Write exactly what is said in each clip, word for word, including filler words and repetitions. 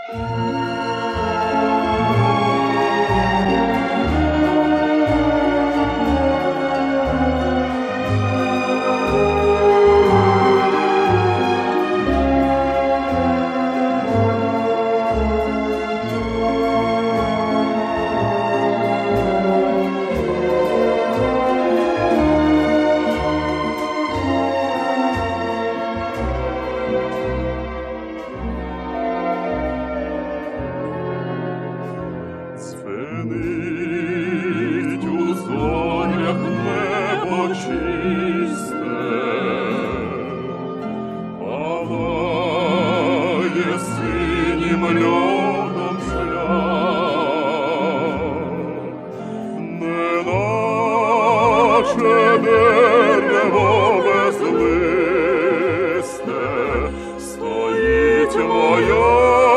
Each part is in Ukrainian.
Дзвенить у зорях небо чисте, палає синім льодом шлях, неначе дерево безлисте, стоїть моя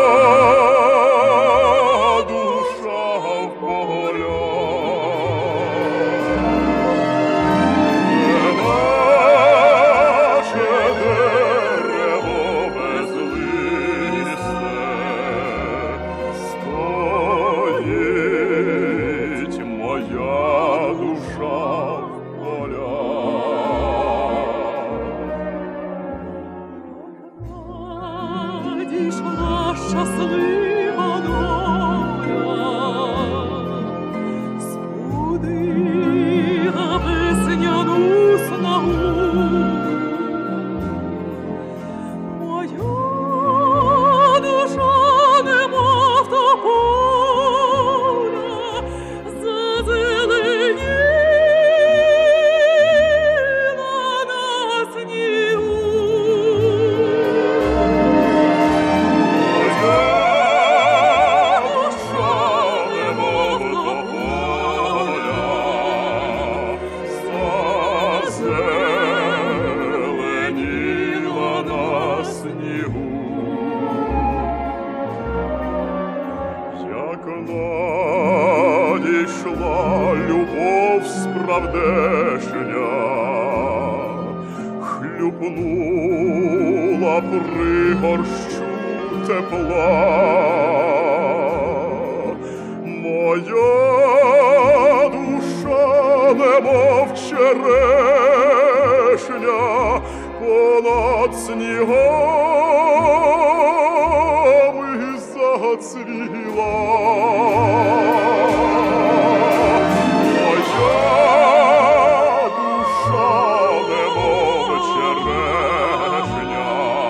Дійшла щаслива доля, збудила весняну снагу. Моя душа, немов тополя, зазеленіла на снігу. Як надійшла любов справдешня, хлюпнула пригорщу тепла, моя душа, немов черешня, понад снігами зацвіла. Моя душа, немов черешня,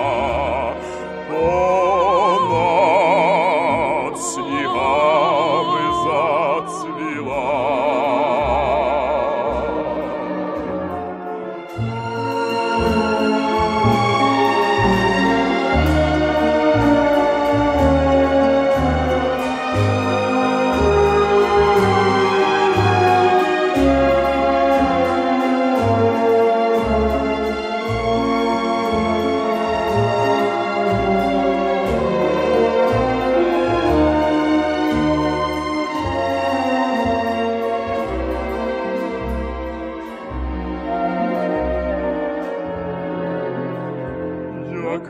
понад снігами зацвіла. Як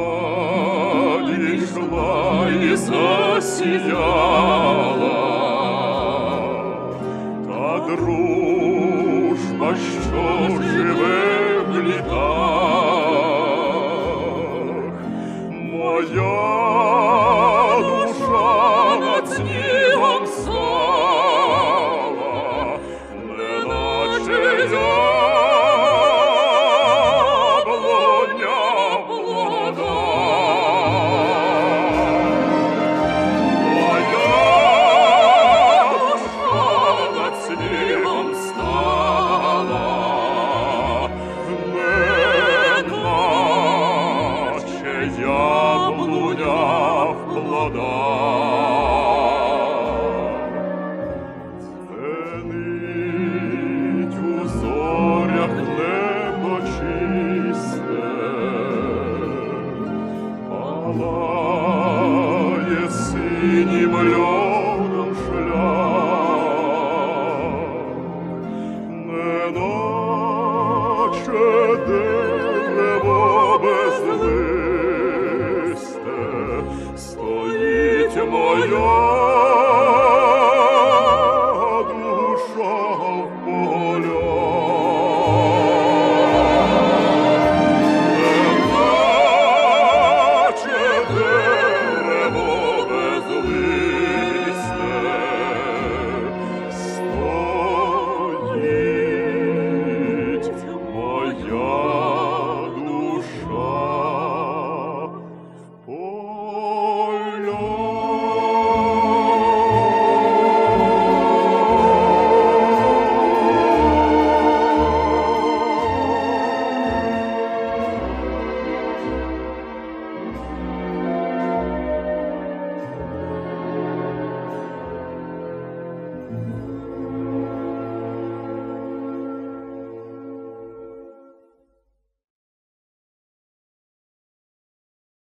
надійшла і засіяла та дружба, що живе в літах, моя душа над снігом стала, неначе яблуня молода. Моя душа над снігом стала, неначе яблуня в плодах. Дзвенить у зорях небо чисте, палає синім льодом шлях, неначе дерево безлисте, стоїть моя